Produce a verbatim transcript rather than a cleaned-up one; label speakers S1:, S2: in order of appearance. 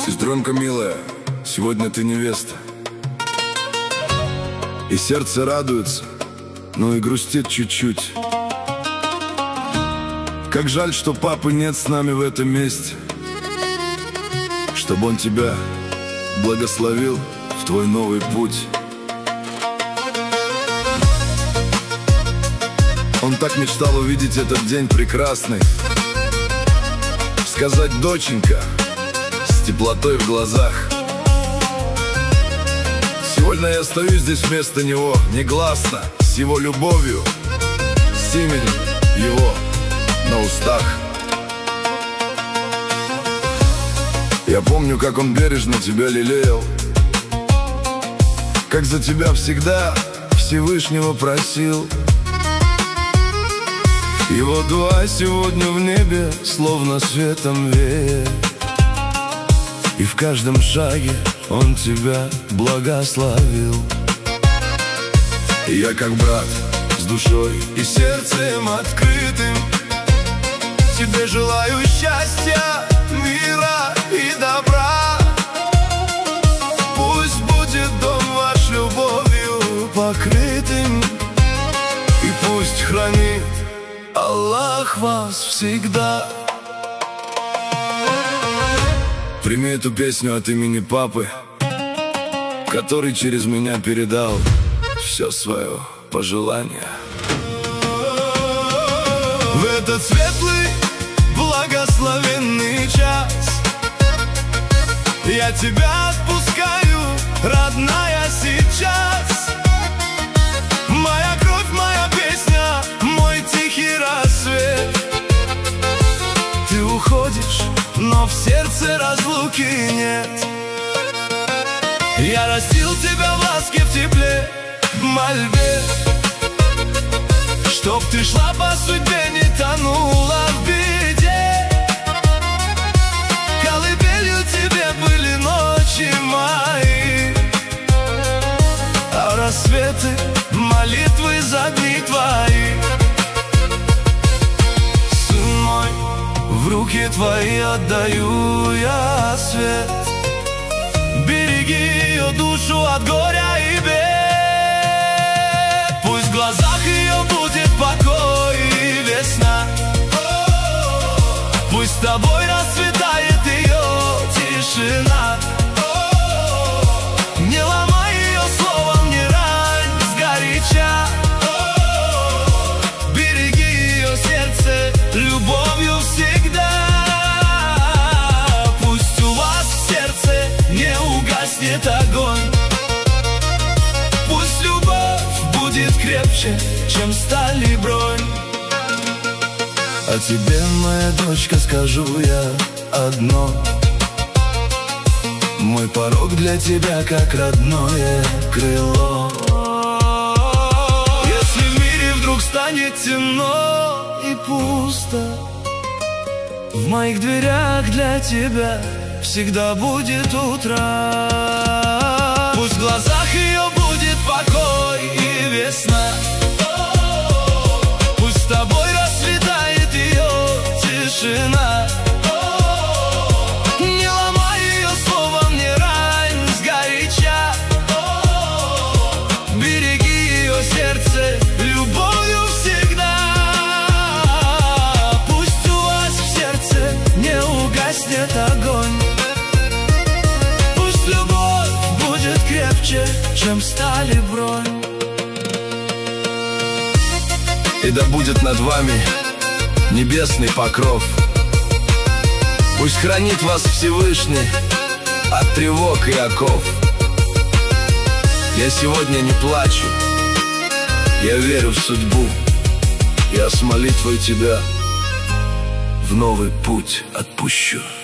S1: Сестренка милая, сегодня ты невеста. И сердце радуется, но и грустит чуть-чуть. Как жаль, что папы нет с нами в этом месте, чтобы он тебя благословил в твой новый путь. Он так мечтал увидеть этот день прекрасный, сказать: доченька, с теплотой в глазах. Сегодня я стою здесь вместо него, негласно, с его любовью, с именем его на устах. Я помню, как он бережно тебя лелеял, как за тебя всегда Всевышнего просил. Его дуа сегодня в небе словно светом веет, и в каждом шаге он тебя благословил. И я как брат с душой и сердцем открытым тебе желаю счастья, мира и добра. Пусть будет дом ваш любовью покрытым, и пусть хранит Аллах вас всегда. Прими эту песню от имени папы, который через меня передал все свое пожелание. В этот светлый, благословенный час я тебя отпускаю, родная, сейчас. Моя кровь, моя песня, мой тихий рассвет. Ты уходишь, но в сердце разлуки нет. Я растил тебя в ласке, в тепле, в мольбе, чтоб ты шла по судьбе, не тонула в беде. Колыбелью тебе были ночи мои, а рассветы молитвы за дни твои. Сын мой, в руки твои отдаю я свет. Береги ее душу от горя и бед. Пусть в глазах ее будет покой и весна. Пусть с тобой расцветает ее тишина. Не ломай ее словом, не рань сгоряча. Береги ее сердце любовью всегда. Пусть у вас в сердце не угаснет огонь. Пусть любовь будет крепче, чем сталь и бронь. А тебе, моя дочка, скажу я одно: мой порог для тебя как родное крыло. Если в мире вдруг станет темно и пусто, в моих дверях для тебя всегда будет утро. Пусть в глазах ее будет покой и весна. Пусть с тобой расцветает ее тишина. Не ломай ее словом, не рань сгоряча. Береги ее сердце любовью всегда. Пусть у вас в сердце не угаснет огонь. Пусть любовь будет крепче, чем сталь и бронь. И да будет над вами небесный покров. Пусть хранит вас Всевышний от тревог и оков. Я сегодня не плачу, я верю в судьбу. Я с молитвой тебя в новый путь отпущу.